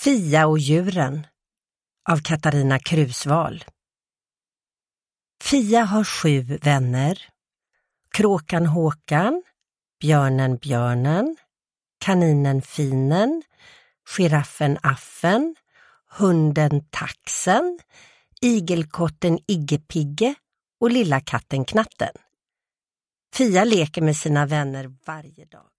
Fia och djuren av Katarina Krusval. Fia har 7 vänner. Kråkan Håkan, björnen Björnen, kaninen Finen, giraffen Affen, hunden Taxen, igelkotten Iggepigge och lilla katten Knatten. Fia leker med sina vänner varje dag.